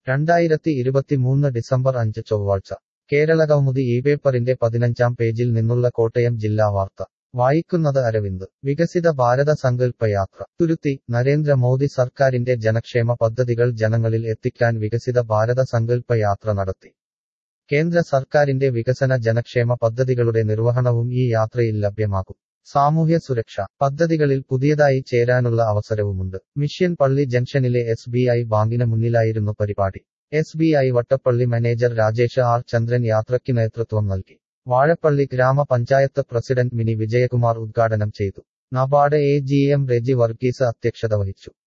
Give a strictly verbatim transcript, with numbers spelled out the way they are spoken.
രണ്ടായിരത്തി ഇരുപത്തിമൂന്ന് ഡിസംബർ അഞ്ച് ചൊവ്വാഴ്ച കേരളകൗമുദി ഈ പേപ്പറിന്റെ പതിനഞ്ചാം പേജിൽ നിന്നുള്ള കോട്ടയം ജില്ലാ വാർത്ത വായിക്കുന്നത് അരവിന്ദ്. വികസിത ഭാരത സങ്കല്പയാത്ര തുരുത്തി. നരേന്ദ്രമോദി സർക്കാരിന്റെ ജനക്ഷേമ പദ്ധതികൾ ജനങ്ങളിൽ എത്തിക്കാൻ വികസിത ഭാരത സങ്കല്പ യാത്ര നടത്തി. കേന്ദ്ര സർക്കാരിന്റെ വികസന ജനക്ഷേമ പദ്ധതികളുടെ നിർവഹണവും ഈ യാത്രയിൽ ലഭ്യമാകും. സാമൂഹ്യ സുരക്ഷ പദ്ധതികളിൽ പുതിയതായി ചേരാനുള്ള അവസരവുമുണ്ട്. മിഷ്യൻ പള്ളി ജംഗ്ഷനിലെ എസ് ബി ഐ ബാങ്കിന് മുന്നിലായിരുന്നു പരിപാടി. S B I Vattappally manager Rajesh R Chandran യാത്രയ്ക്ക് നേതൃത്വം നൽകി. വാഴപ്പള്ളി ഗ്രാമപഞ്ചായത്ത് പ്രസിഡന്റ് മിനി വിജയകുമാർ ഉദ്ഘാടനം ചെയ്തു. NABARD A G M Reji Varghese അധ്യക്ഷത വഹിച്ചു.